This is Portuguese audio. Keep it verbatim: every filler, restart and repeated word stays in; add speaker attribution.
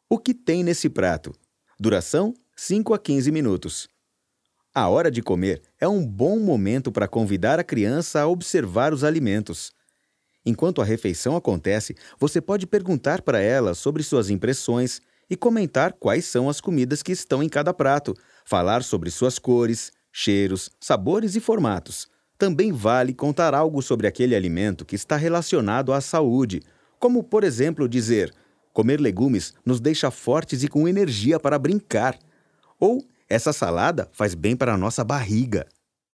Speaker 1: O que tem nesse prato? Duração: cinco a quinze minutos. A hora de comer é um bom momento para convidar a criança a observar os alimentos. Enquanto a refeição acontece, você pode perguntar para ela sobre suas impressões e comentar quais são as comidas que estão em cada prato, falar sobre suas cores, cheiros, sabores e formatos. Também vale contar algo sobre aquele alimento que está relacionado à saúde, como, por exemplo, dizer: comer legumes nos deixa fortes e com energia para brincar. Ou: essa salada faz bem para a nossa barriga.